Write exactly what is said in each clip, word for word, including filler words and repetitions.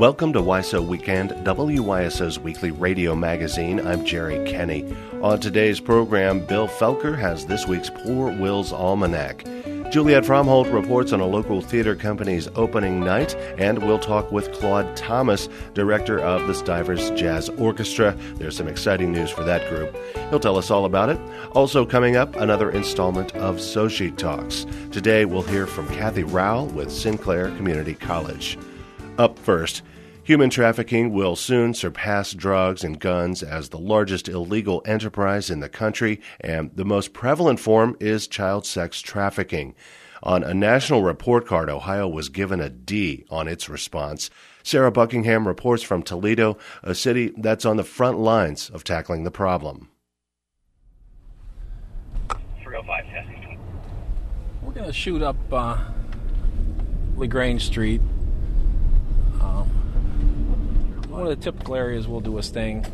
Welcome to W Y S O Weekend, W Y S O's weekly radio magazine. I'm Jerry Kenny. On today's program, Bill Felker has this week's Poor Will's Almanac. Juliet Fromholt reports on a local theater company's opening night, and we'll talk with Claude Thomas, director of the Stivers Jazz Orchestra. There's some exciting news for that group. He'll tell us all about it. Also coming up, another installment of Sochi Talks. Today, we'll hear from Kathy Rowell with Sinclair Community College. Up first, human trafficking will soon surpass drugs and guns as the largest illegal enterprise in the country, and the most prevalent form is child sex trafficking. On a national report card, Ohio was given a D on its response. Sarah Buckingham reports from Toledo, a city that's on the front lines of tackling the problem. three oh five testing. We're going to shoot up uh, LaGrange Street. Um, one of the typical areas we'll do a sting.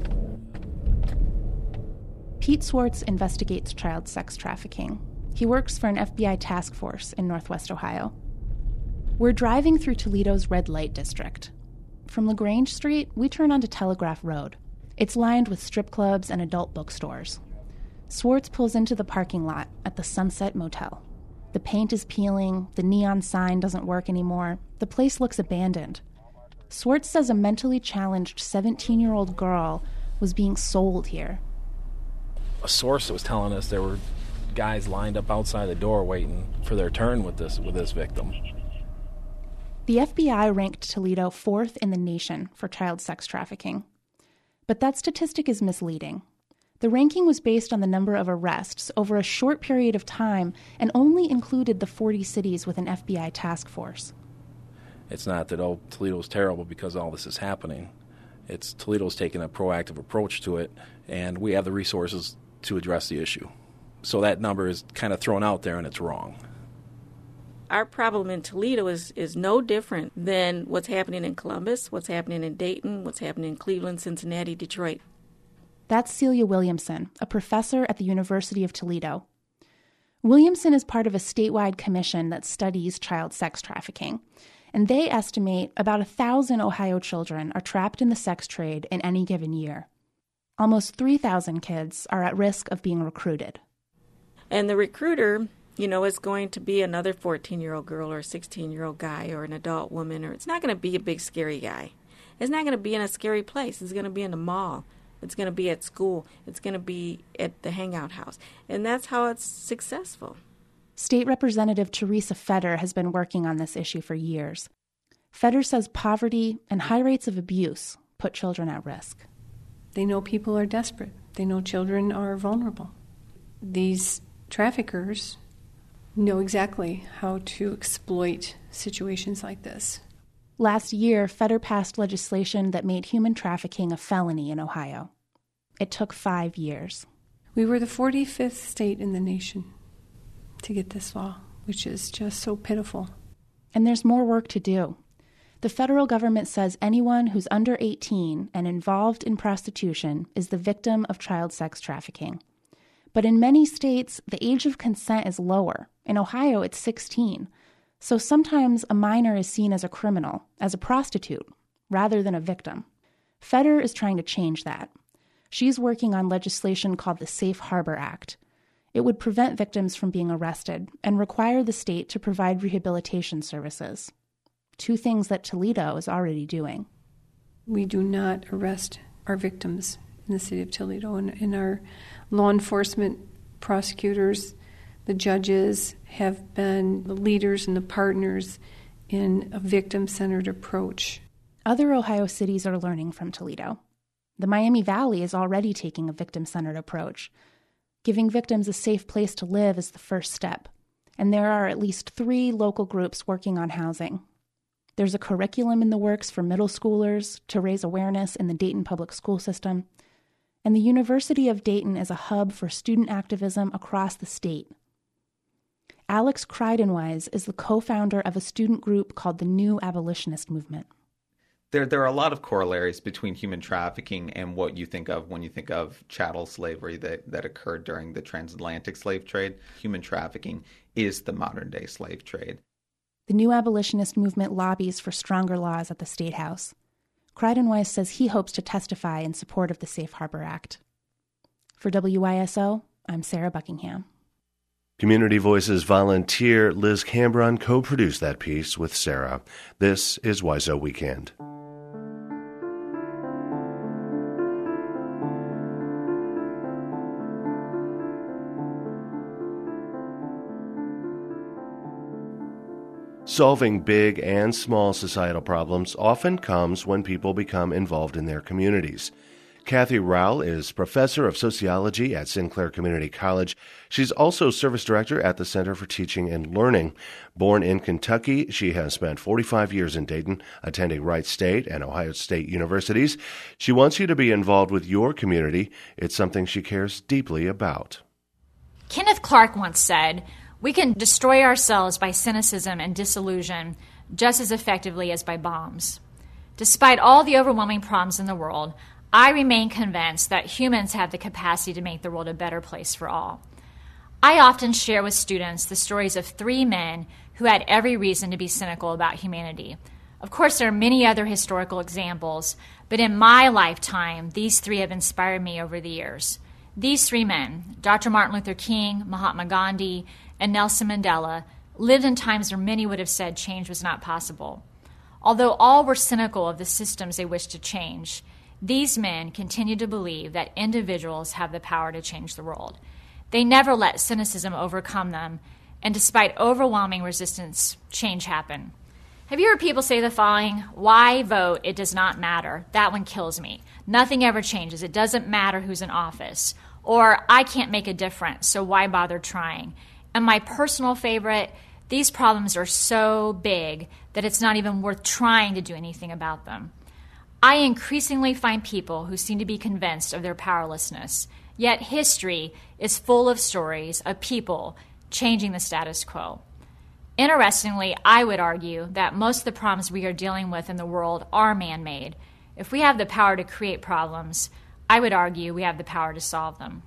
Pete Swartz investigates child sex trafficking. He works for an F B I task force in Northwest Ohio. We're driving through Toledo's red light district. From LaGrange Street, we turn onto Telegraph Road. It's lined with strip clubs and adult bookstores. Swartz pulls into the parking lot at the Sunset Motel. The paint is peeling, the neon sign doesn't work anymore, the place looks abandoned. Swartz says a mentally challenged seventeen-year-old girl was being sold here. A source was telling us there were guys lined up outside the door waiting for their turn with this with this victim. The F B I ranked Toledo fourth in the nation for child sex trafficking. But that statistic is misleading. The ranking was based on the number of arrests over a short period of time and only included the forty cities with an F B I task force. It's not that, oh, Toledo's terrible because all this is happening. It's Toledo's taking a proactive approach to it, and we have the resources to address the issue. So that number is kind of thrown out there, and it's wrong. Our problem in Toledo is, is no different than what's happening in Columbus, what's happening in Dayton, what's happening in Cleveland, Cincinnati, Detroit. That's Celia Williamson, a professor at the University of Toledo. Williamson is part of a statewide commission that studies child sex trafficking, and they estimate about a thousand Ohio children are trapped in the sex trade in any given year. Almost three thousand kids are at risk of being recruited. And the recruiter, you know, is going to be another fourteen-year-old girl or a sixteen-year-old guy or an adult woman, or it's not going to be a big scary guy. It's not going to be in a scary place. It's going to be in the mall. It's going to be at school. It's going to be at the hangout house. And that's how it's successful. State Representative Teresa Feder has been working on this issue for years. Feder says poverty and high rates of abuse put children at risk. They know people are desperate. They know children are vulnerable. These traffickers know exactly how to exploit situations like this. Last year, Feder passed legislation that made human trafficking a felony in Ohio. It took five years. We were the forty-fifth state in the nation to get this law, which is just so pitiful. And there's more work to do. The federal government says anyone who's under eighteen and involved in prostitution is the victim of child sex trafficking. But in many states, the age of consent is lower. In Ohio, it's sixteen. So sometimes a minor is seen as a criminal, as a prostitute, rather than a victim. Feder is trying to change that. She's working on legislation called the Safe Harbor Act. It would prevent victims from being arrested and require the state to provide rehabilitation services. Two things that Toledo is already doing. We do not arrest our victims in the city of Toledo, and, and our law enforcement prosecutors, the judges, have been the leaders and the partners in a victim-centered approach. Other Ohio cities are learning from Toledo. The Miami Valley is already taking a victim-centered approach. Giving victims a safe place to live is the first step, and there are at least three local groups working on housing. There's a curriculum in the works for middle schoolers to raise awareness in the Dayton public school system, and the University of Dayton is a hub for student activism across the state. Alex Kreidenwise is the co-founder of a student group called the New Abolitionist Movement. There, there are a lot of corollaries between human trafficking and what you think of when you think of chattel slavery that, that occurred during the transatlantic slave trade. Human trafficking is the modern-day slave trade. The New Abolitionist Movement lobbies for stronger laws at the State House. Crichton Weiss says he hopes to testify in support of the Safe Harbor Act. For W I S O, I'm Sarah Buckingham. Community Voices volunteer Liz Cambron co-produced that piece with Sarah. This is W I S O Weekend. Solving big and small societal problems often comes when people become involved in their communities. Kathy Rowell is professor of sociology at Sinclair Community College. She's also service director at the Center for Teaching and Learning. Born in Kentucky, she has spent forty-five years in Dayton, attending Wright State and Ohio State universities. She wants you to be involved with your community. It's something she cares deeply about. Kenneth Clark once said, "We can destroy ourselves by cynicism and disillusion just as effectively as by bombs." Despite all the overwhelming problems in the world, I remain convinced that humans have the capacity to make the world a better place for all. I often share with students the stories of three men who had every reason to be cynical about humanity. Of course, there are many other historical examples, but in my lifetime, these three have inspired me over the years. These three men, Doctor Martin Luther King, Mahatma Gandhi, and Nelson Mandela, lived in times where many would have said change was not possible. Although all were cynical of the systems they wished to change, these men continued to believe that individuals have the power to change the world. They never let cynicism overcome them, and despite overwhelming resistance, change happened. Have you heard people say the following? "Why vote? It does not matter." That one kills me. Nothing ever changes. It doesn't matter who's in office. Or, "I can't make a difference, so why bother trying?" And my personal favorite, "These problems are so big that it's not even worth trying to do anything about them." I increasingly find people who seem to be convinced of their powerlessness, yet history is full of stories of people changing the status quo. Interestingly, I would argue that most of the problems we are dealing with in the world are man-made. If we have the power to create problems, I would argue we have the power to solve them.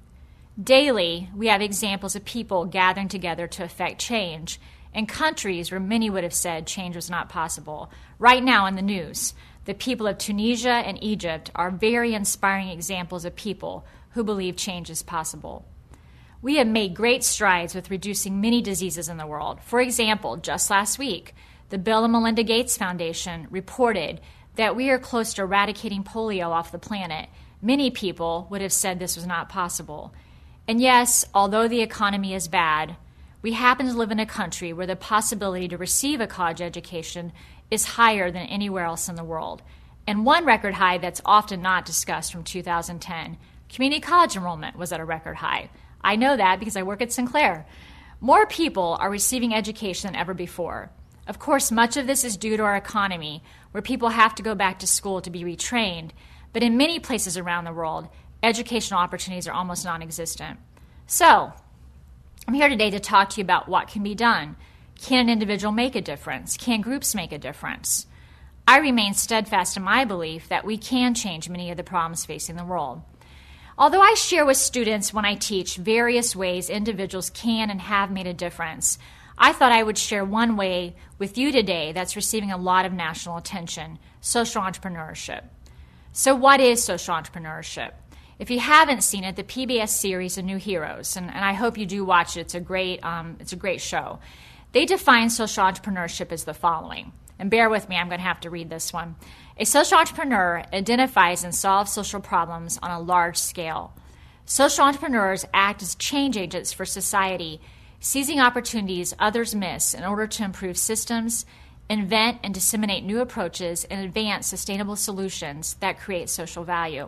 Daily, we have examples of people gathering together to effect change in countries where many would have said change was not possible. Right now in the news, the people of Tunisia and Egypt are very inspiring examples of people who believe change is possible. We have made great strides with reducing many diseases in the world. For example, just last week, the Bill and Melinda Gates Foundation reported that we are close to eradicating polio off the planet. Many people would have said this was not possible. And yes, although the economy is bad, we happen to live in a country where the possibility to receive a college education is higher than anywhere else in the world. And one record high that's often not discussed from two thousand ten, community college enrollment was at a record high. I know that because I work at Sinclair. More people are receiving education than ever before. Of course, much of this is due to our economy, where people have to go back to school to be retrained, but in many places around the world, educational opportunities are almost non-existent. So, I'm here today to talk to you about what can be done. Can an individual make a difference? Can groups make a difference? I remain steadfast in my belief that we can change many of the problems facing the world. Although I share with students when I teach various ways individuals can and have made a difference, I thought I would share one way with you today that's receiving a lot of national attention: social entrepreneurship. So what is social entrepreneurship? If you haven't seen it, the P B S series, A New Heroes, and, and I hope you do watch it. It's a great, um, it's a great show. They define social entrepreneurship as the following. And bear with me, I'm going to have to read this one. A social entrepreneur identifies and solves social problems on a large scale. Social entrepreneurs act as change agents for society, seizing opportunities others miss in order to improve systems, invent and disseminate new approaches, and advance sustainable solutions that create social value.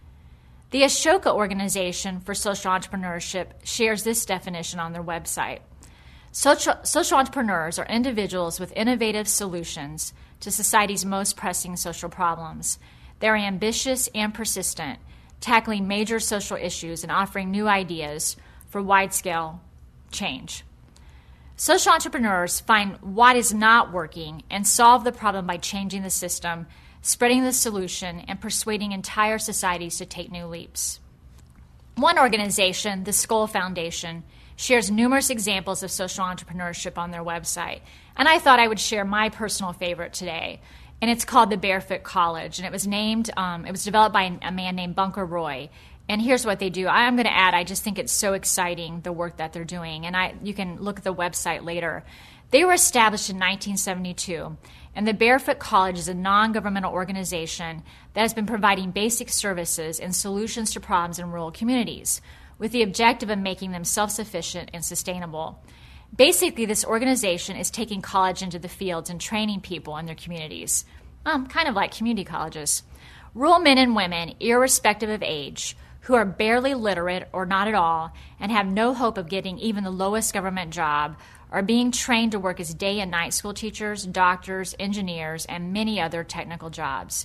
The Ashoka Organization for Social Entrepreneurship shares this definition on their website. Social, social entrepreneurs are individuals with innovative solutions to society's most pressing social problems. They're ambitious and persistent, tackling major social issues and offering new ideas for wide-scale change. Social entrepreneurs find what is not working and solve the problem by changing the system, spreading the solution, and persuading entire societies to take new leaps. One organization, the Skoll Foundation, shares numerous examples of social entrepreneurship on their website, and I thought I would share my personal favorite today. and it's called the Barefoot College, and it was named, um, it was developed by a man named Bunker Roy. And here's what they do. I'm going to add, I just think it's so exciting, the work that they're doing, and I you can look at the website later. They were established in nineteen seventy-two, and the Barefoot College is a non-governmental organization that has been providing basic services and solutions to problems in rural communities with the objective of making them self-sufficient and sustainable. Basically, this organization is taking college into the fields and training people in their communities, um, kind of like community colleges. Rural men and women, irrespective of age, who are barely literate or not at all and have no hope of getting even the lowest government job, are being trained to work as day and night school teachers, doctors, engineers, and many other technical jobs.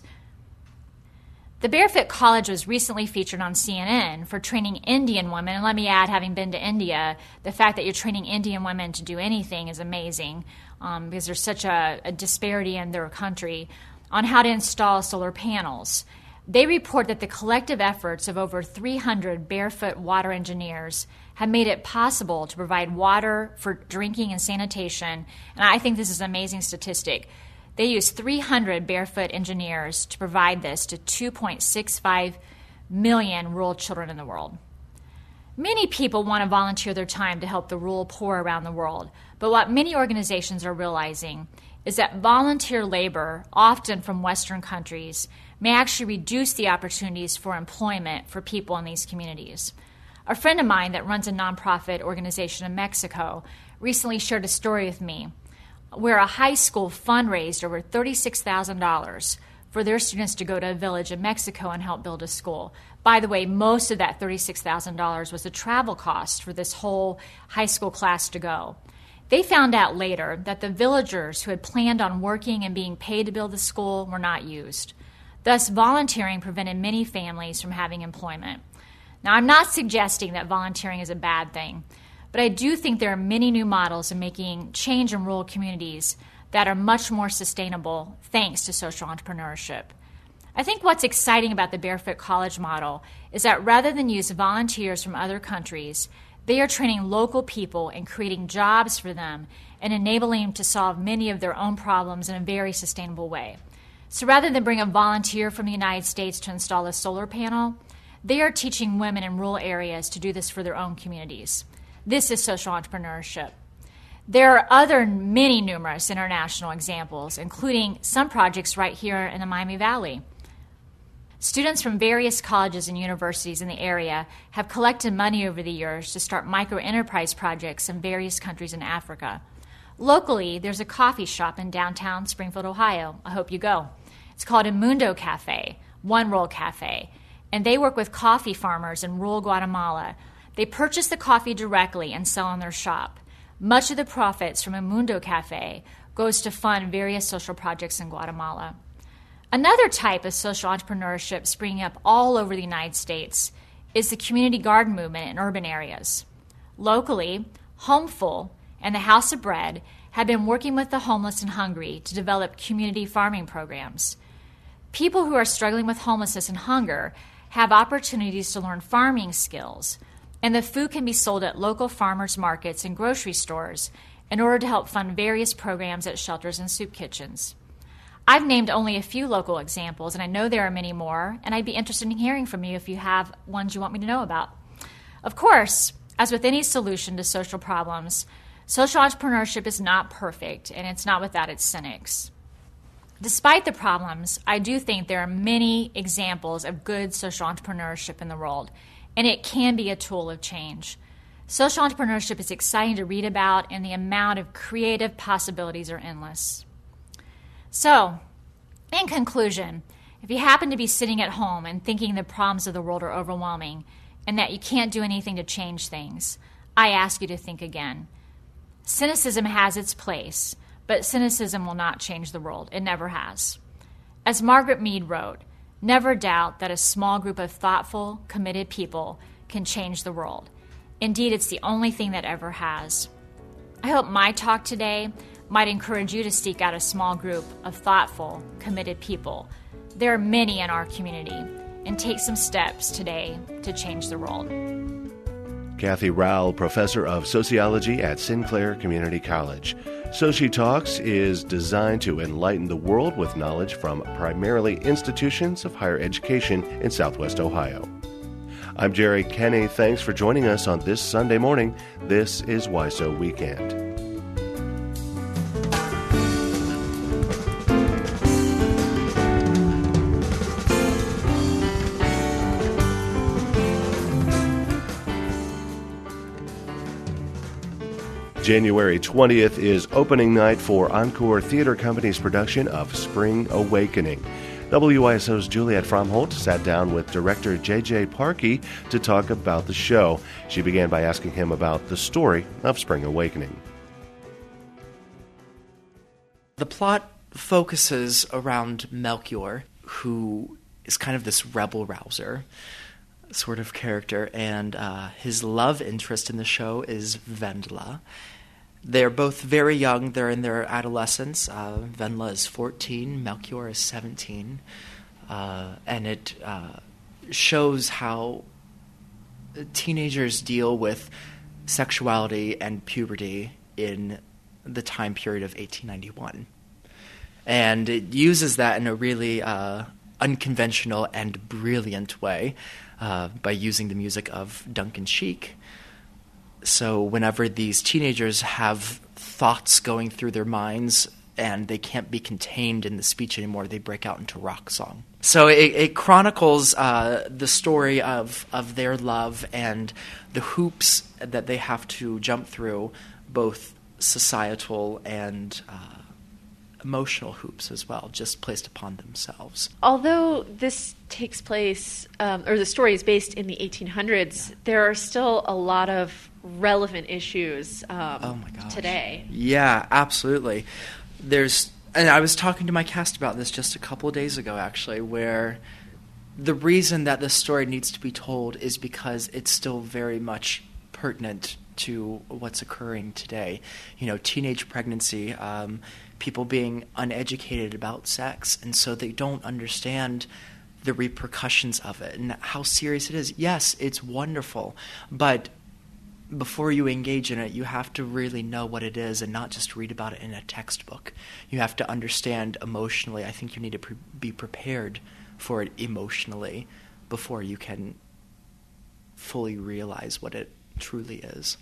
The Barefoot College was recently featured on C N N for training Indian women, and let me add, having been to India, the fact that you're training Indian women to do anything is amazing, um, because there's such a, a disparity in their country, on how to install solar panels. They report that the collective efforts of over three hundred barefoot water engineers have made it possible to provide water for drinking and sanitation, and I think this is an amazing statistic. They use three hundred barefoot engineers to provide this to two point six five million rural children in the world. Many people want to volunteer their time to help the rural poor around the world, but what many organizations are realizing is that volunteer labor, often from Western countries, may actually reduce the opportunities for employment for people in these communities. A friend of mine that runs a nonprofit organization in Mexico recently shared a story with me where a high school fundraised over thirty-six thousand dollars for their students to go to a village in Mexico and help build a school. By the way, most of that thirty-six thousand dollars was the travel cost for this whole high school class to go. They found out later that the villagers who had planned on working and being paid to build the school were not used. Thus, volunteering prevented many families from having employment. Now, I'm not suggesting that volunteering is a bad thing, but I do think there are many new models in making change in rural communities that are much more sustainable thanks to social entrepreneurship. I think what's exciting about the Barefoot College model is that rather than use volunteers from other countries, they are training local people and creating jobs for them and enabling them to solve many of their own problems in a very sustainable way. So rather than bring a volunteer from the United States to install a solar panel, they are teaching women in rural areas to do this for their own communities. This is social entrepreneurship. There are other many numerous international examples, including some projects right here in the Miami Valley. Students from various colleges and universities in the area have collected money over the years to start micro-enterprise projects in various countries in Africa. Locally, there's a coffee shop in downtown Springfield, Ohio. I hope you go. It's called Imundo Cafe, One Roll Cafe, and they work with coffee farmers in rural Guatemala. They purchase the coffee directly and sell in their shop. Much of the profits from Imundo Cafe goes to fund various social projects in Guatemala. Another type of social entrepreneurship springing up all over the United States is the community garden movement in urban areas. Locally, Homeful and the House of Bread have been working with the homeless and hungry to develop community farming programs. People who are struggling with homelessness and hunger have opportunities to learn farming skills, and the food can be sold at local farmers markets and grocery stores in order to help fund various programs at shelters and soup kitchens. I've named only a few local examples, and I know there are many more, and I'd be interested in hearing from you if you have ones you want me to know about. Of course, as with any solution to social problems, social entrepreneurship is not perfect, and it's not without its cynics. Despite the problems, I do think there are many examples of good social entrepreneurship in the world, and it can be a tool of change. Social entrepreneurship is exciting to read about, and the amount of creative possibilities are endless. So, in conclusion, if you happen to be sitting at home and thinking the problems of the world are overwhelming and that you can't do anything to change things, I ask you to think again. Cynicism has its place, but cynicism will not change the world. It never has. As Margaret Mead wrote, never doubt that a small group of thoughtful, committed people can change the world. Indeed, it's the only thing that ever has. I hope my talk today might encourage you to seek out a small group of thoughtful, committed people. There are many in our community, and take some steps today to change the world. Kathy Rowell, professor of sociology at Sinclair Community College. So She Talks is designed to enlighten the world with knowledge from primarily institutions of higher education in Southwest Ohio. I'm Jerry Kenny. Thanks for joining us on this Sunday morning. This is W I S O Weekend. January twentieth is opening night for Encore Theater Company's production of Spring Awakening. W I S O's Juliet Fromholt sat down with director J J Parkey to talk about the show. She began by asking him about the story of Spring Awakening. The plot focuses around Melchior, who is kind of this rebel-rouser sort of character, and uh, his love interest in the show is Vendla. They're both very young. They're in their adolescence. Uh, Vendla is fourteen, Melchior is seventeen, uh, and it uh, shows how teenagers deal with sexuality and puberty in the time period of eighteen ninety-one. And it uses that in a really uh, unconventional and brilliant way uh, by using the music of Duncan Sheik. So whenever these teenagers have thoughts going through their minds and they can't be contained in the speech anymore, they break out into rock song. So it, it chronicles uh, the story of, of their love and the hoops that they have to jump through, both societal and uh, emotional hoops as well, just placed upon themselves. Although this takes place, um, or the story is based in the eighteen hundreds, yeah. there are still a lot of relevant issues um, oh my gosh. today. Yeah, absolutely. There's, and I was talking to my cast about this just a couple of days ago, actually, where the reason that this story needs to be told is because it's still very much pertinent to what's occurring today. You know, teenage pregnancy, um, people being uneducated about sex, and so they don't understand the repercussions of it and how serious it is. Yes, it's wonderful, but before you engage in it, you have to really know what it is and not just read about it in a textbook. You have to understand emotionally. I think you need to pre- be prepared for it emotionally before you can fully realize what it truly is.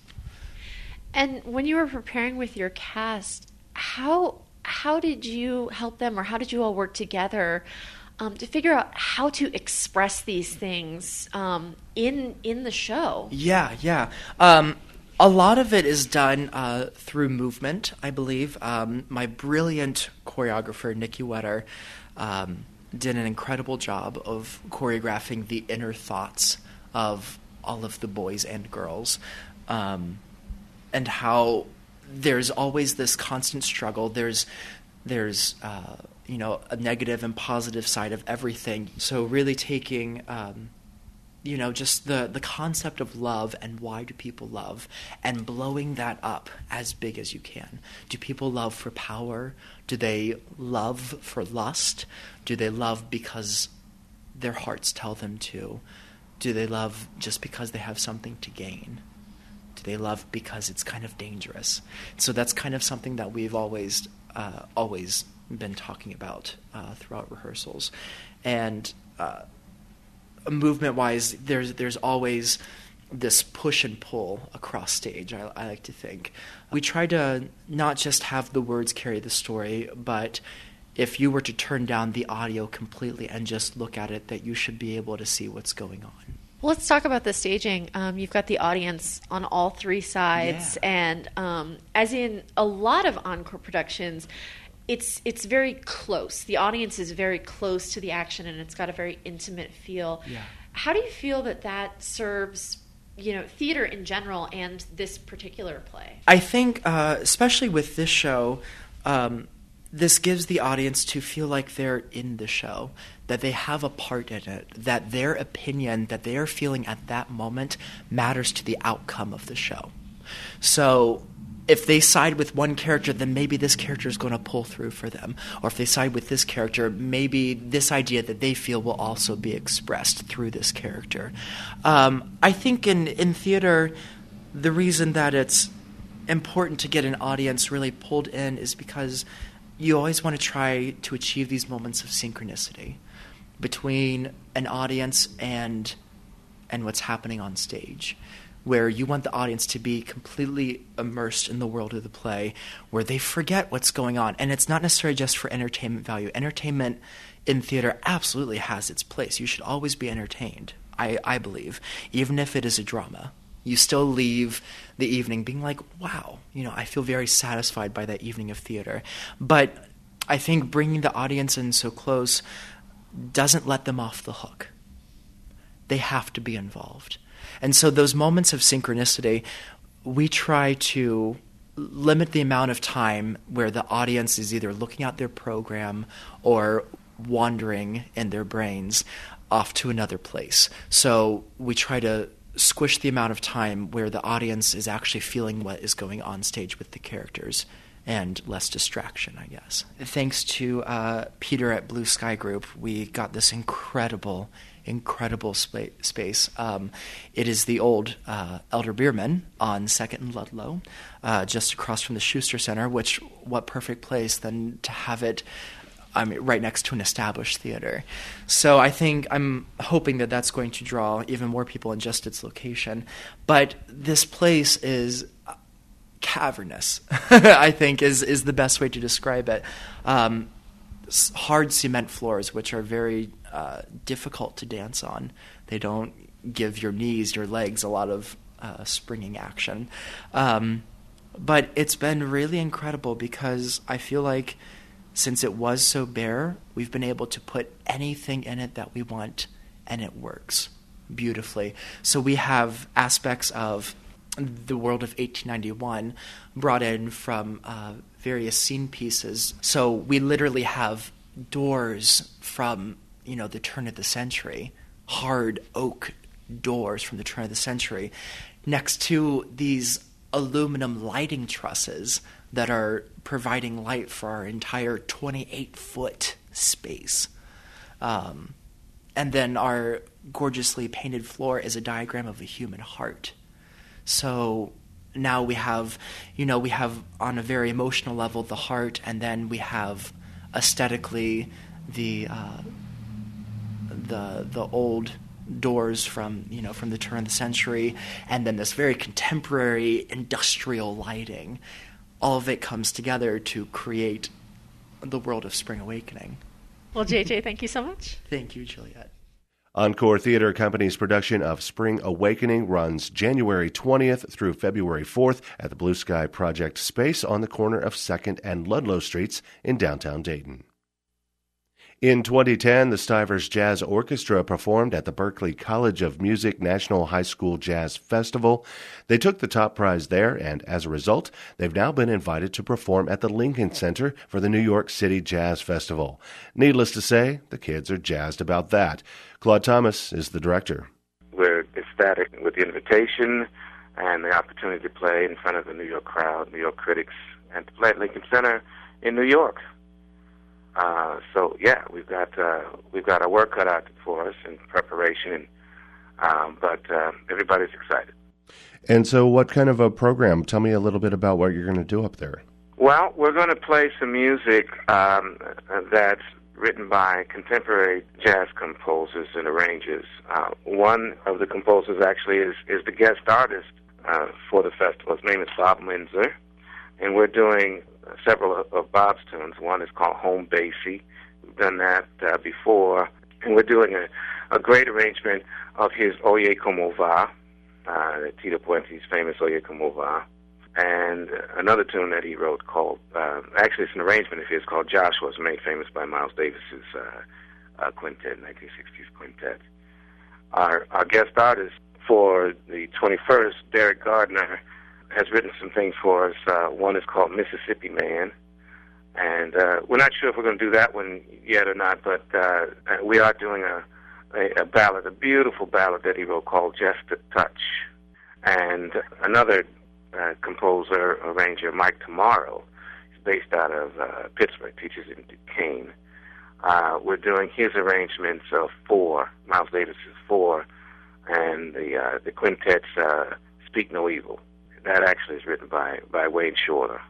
And when you were preparing with your cast, how how did you help them, or how did you all work together um, to figure out how to express these things um, in in the show? Yeah, yeah. Um, a lot of it is done uh, through movement, I believe. Um, my brilliant choreographer, Nikki Wetter, um, did an incredible job of choreographing the inner thoughts of all of the boys and girls, um, and how there's always this constant struggle. There's, there's uh, you know, a negative and positive side of everything. So really taking, um, you know, just the, the concept of love and why do people love, and blowing that up as big as you can. Do people love for power? Do they love for lust? Do they love because their hearts tell them to? Do they love just because they have something to gain? Do they love because it's kind of dangerous? So that's kind of something that we've always uh, always been talking about uh, throughout rehearsals. And uh, movement-wise, there's there's always this push and pull across stage, I, I like to think. We try to not just have the words carry the story, but if you were to turn down the audio completely and just look at it, that you should be able to see what's going on. Well, let's talk about the staging. Um, you've got the audience on all three sides, yeah. and um, as in a lot of encore productions, it's it's very close. The audience is very close to the action, and it's got a very intimate feel. Yeah. How do you feel that that serves, you know, theater in general and this particular play? I think, uh, especially with this show, um, this gives the audience to feel like they're in the show, that they have a part in it, that their opinion that they are feeling at that moment matters to the outcome of the show. So if they side with one character, then maybe this character is going to pull through for them. Or if they side with this character, maybe this idea that they feel will also be expressed through this character. Um, I think in, in theater, the reason that it's important to get an audience really pulled in is because you always want to try to achieve these moments of synchronicity between an audience and and what's happening on stage, where you want the audience to be completely immersed in the world of the play, where they forget what's going on. And it's not necessarily just for entertainment value. Entertainment in theater absolutely has its place. You should always be entertained, I, I believe, even if it is a drama. You still leave the evening being like, wow, you know, I feel very satisfied by that evening of theater. But I think bringing the audience in so close doesn't let them off the hook. They have to be involved. And so those moments of synchronicity, we try to limit the amount of time where the audience is either looking at their program or wandering in their brains off to another place. So we try to squish the amount of time where the audience is actually feeling what is going on stage with the characters, and less distraction, I guess. Thanks to uh, Peter at Blue Sky Group, we got this incredible, incredible spa- space. Um, it is the old uh, Elder Bierman on second and Ludlow, uh, just across from the Schuster Center, which, what perfect place than to have it I mean, right next to an established theater. So I think I'm hoping that that's going to draw even more people in just its location. But this place is cavernous, I think, is is the best way to describe it. Um, hard cement floors, which are very uh, difficult to dance on. They don't give your knees, your legs a lot of uh, springing action. Um, but it's been really incredible because I feel like since it was so bare, we've been able to put anything in it that we want, and it works beautifully. So we have aspects of the world of eighteen ninety-one brought in from uh, various scene pieces. So we literally have doors from, you know, the turn of the century, hard oak doors from the turn of the century, next to these aluminum lighting trusses that are providing light for our entire twenty-eight foot space. Um, and then our gorgeously painted floor is a diagram of a human heart. So now we have, you know, we have on a very emotional level the heart, and then we have aesthetically the uh, the the old doors from, you know, from the turn of the century, and then this very contemporary industrial lighting. All of it comes together to create the world of Spring Awakening. Well, J J, thank you so much. Thank you, Juliet. Encore Theater Company's production of Spring Awakening runs January twentieth through February fourth at the Blue Sky Project space on the corner of second and Ludlow Streets in downtown Dayton. In twenty ten, the Stivers Jazz Orchestra performed at the Berklee College of Music National High School Jazz Festival. They took the top prize there, and as a result, they've now been invited to perform at the Lincoln Center for the New York City Jazz Festival. Needless to say, the kids are jazzed about that. Claude Thomas is the director. We're ecstatic with the invitation and the opportunity to play in front of the New York crowd, New York critics, and to play at Lincoln Center in New York. Uh, so yeah, we've got uh, we've got our work cut out for us in preparation, um, but uh, everybody's excited. And so, what kind of a program? Tell me a little bit about what you're going to do up there. Well, we're going to play some music um, that's written by contemporary jazz composers and arrangers. Uh, one of the composers actually is is the guest artist uh, for the festival. His name is Bob Minzer, and we're doing several of, of Bob's tunes. One is called Home Basie. We've done that uh, before. And we're doing a, a great arrangement of his Oye Como Va, uh, Tito Puente's famous Oye Como Va, and another tune that he wrote called, uh, actually it's an arrangement of his called Joshua's, made famous by Miles Davis's uh, uh, quintet, nineteen sixties quintet. Our, our guest artist for the twenty-first, Derek Gardner, has written some things for us. Uh, one is called Mississippi Man, and uh, we're not sure if we're going to do that one yet or not, but uh, we are doing a, a, a ballad, a beautiful ballad that he wrote called Just a Touch. And another uh, composer, arranger, Mike Tomorrow, is based out of uh, Pittsburgh, teaches in Duquesne. Uh, we're doing his arrangements of four, Miles Davis's four, and the, uh, the quintet's uh, Speak No Evil. that actually is written by, by Wayne Shorter.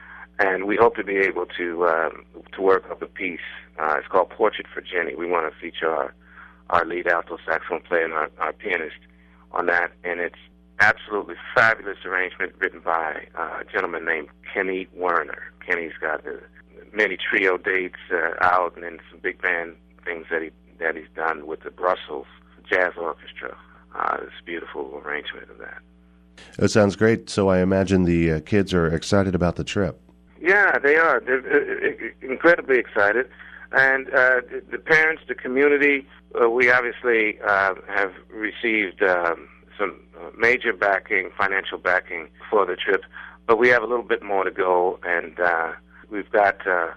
And we hope to be able to um, to work up a piece. Uh, it's called Portrait for Jenny. We want to feature our, our lead alto saxophone player and our, our pianist on that. And it's absolutely fabulous arrangement written by uh, a gentleman named Kenny Werner. Kenny's got uh, many trio dates uh, out, and then some big band things that he that he's done with the Brussels Jazz Orchestra. Uh, this beautiful arrangement of that. It sounds great. So I imagine the uh, kids are excited about the trip. Yeah, they are. They're uh, incredibly excited. And uh, the, the parents, the community, uh, we obviously uh, have received um, some major backing, financial backing for the trip, but we have a little bit more to go, and uh, we've got uh,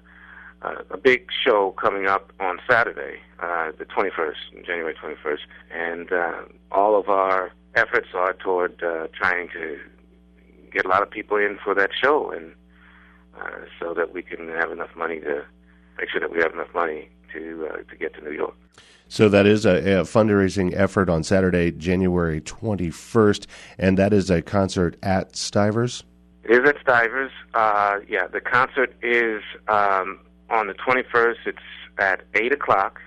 a big show coming up on Saturday, uh, the twenty-first, January twenty-first, and uh, all of our efforts are toward uh, trying to get a lot of people in for that show, and uh, so that we can have enough money to make sure that we have enough money to uh, to get to New York. So that is a, a fundraising effort on Saturday, January twenty-first, and that is a concert at Stivers? It is at Stivers. Uh, yeah, the concert is um, on the twenty-first. It's at eight o'clock,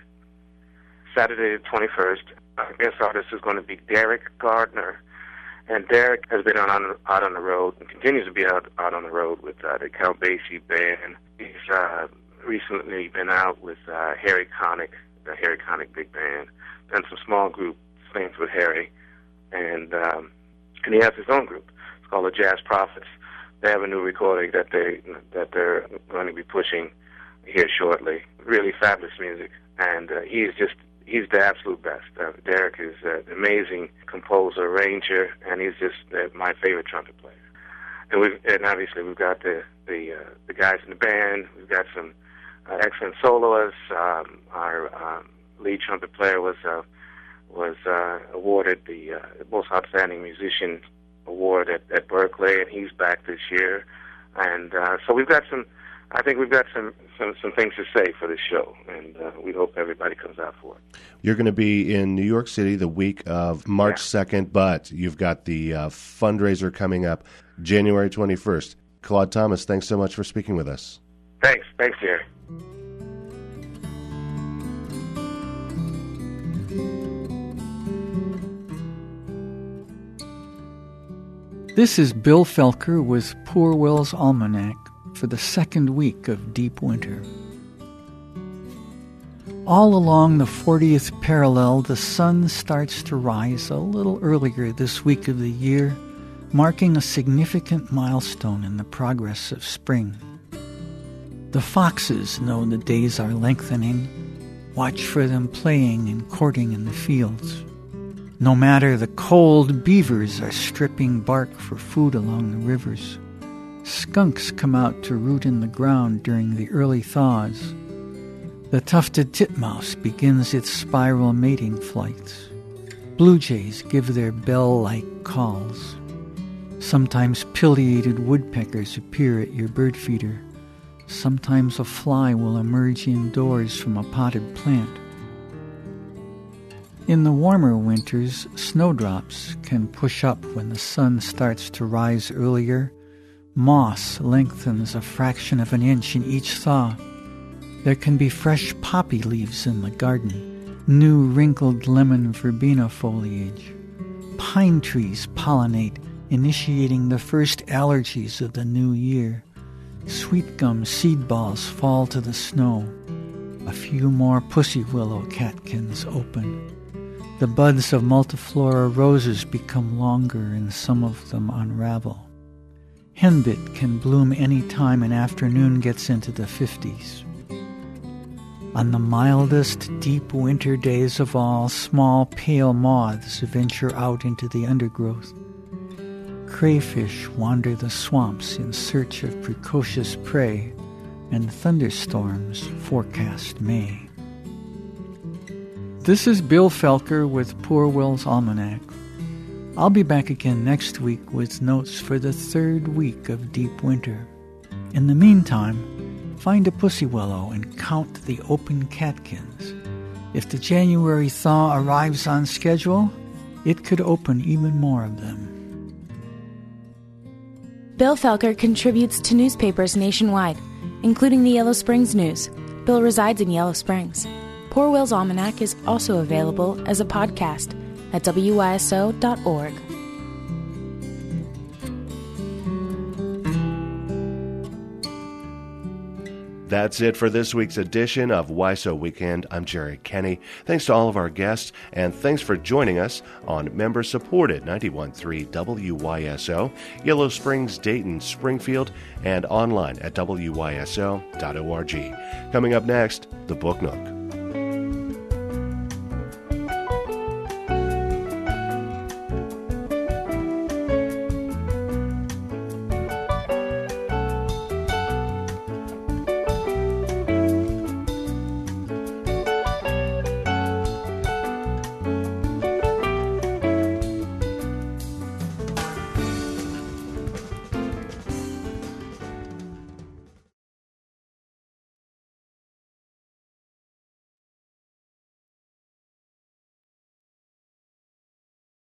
Saturday the twenty-first. Our guest artist is going to be Derek Gardner. And Derek has been out on, out on the road and continues to be out, out on the road with uh, the Count Basie Band. He's uh, recently been out with uh, Harry Connick, the Harry Connick Big Band, done some small group things with Harry, and um, and he has his own group. It's called the Jazz Prophets. They have a new recording that they that they're going to be pushing here shortly. Really fabulous music, and uh, he is just he's the absolute best. Uh, Derek is uh, an amazing composer, arranger, and he's just uh, my favorite trumpet player. And we've and obviously we've got the the uh, the guys in the band. We've got some uh, excellent soloists. Um, our um, lead trumpet player was uh, was uh, awarded the uh, most outstanding musician award at, at Berkeley, and he's back this year. And uh, so we've got some. I think we've got some, some, some things to say for this show, and uh, we hope everybody comes out for it. You're going to be in New York City the week of March yeah. second, but you've got the uh, fundraiser coming up January twenty-first. Claude Thomas, thanks so much for speaking with us. Thanks. Thanks, Jerry. This is Bill Felker with Poor Will's Almanac for the second week of Deep Winter. All along the fortieth parallel, the sun starts to rise a little earlier this week of the year, marking a significant milestone in the progress of spring. The foxes know the days are lengthening. Watch for them playing and courting in the fields. No matter the cold, beavers are stripping bark for food along the rivers. Skunks come out to root in the ground during the early thaws. The tufted titmouse begins its spiral mating flights. Blue jays give their bell-like calls. Sometimes pileated woodpeckers appear at your bird feeder. Sometimes a fly will emerge indoors from a potted plant. In the warmer winters, snowdrops can push up when the sun starts to rise earlier. Moss lengthens a fraction of an inch in each thaw. There can be fresh poppy leaves in the garden, new wrinkled lemon verbena foliage. Pine trees pollinate, initiating the first allergies of the new year. Sweet gum seed balls fall to the snow. A few more pussy willow catkins open. The buds of multiflora roses become longer and some of them unravel. Henbit can bloom any time an afternoon gets into the fifties. On the mildest, deep winter days of all, small, pale moths venture out into the undergrowth. Crayfish wander the swamps in search of precocious prey, and thunderstorms forecast May. This is Bill Felker with Poor Will's Almanac. I'll be back again next week with notes for the third week of Deep Winter. In the meantime, find a pussy willow and count the open catkins. If the January thaw arrives on schedule, it could open even more of them. Bill Felker contributes to newspapers nationwide, including the Yellow Springs News. Bill resides in Yellow Springs. Poor Will's Almanac is also available as a podcast at W Y S O dot org. That's it for this week's edition of W Y S O Weekend. I'm Jerry Kenny. Thanks to all of our guests, and thanks for joining us on member-supported ninety-one point three W Y S O, Yellow Springs, Dayton, Springfield, and online at W Y S O dot org. Coming up next, The Book Nook.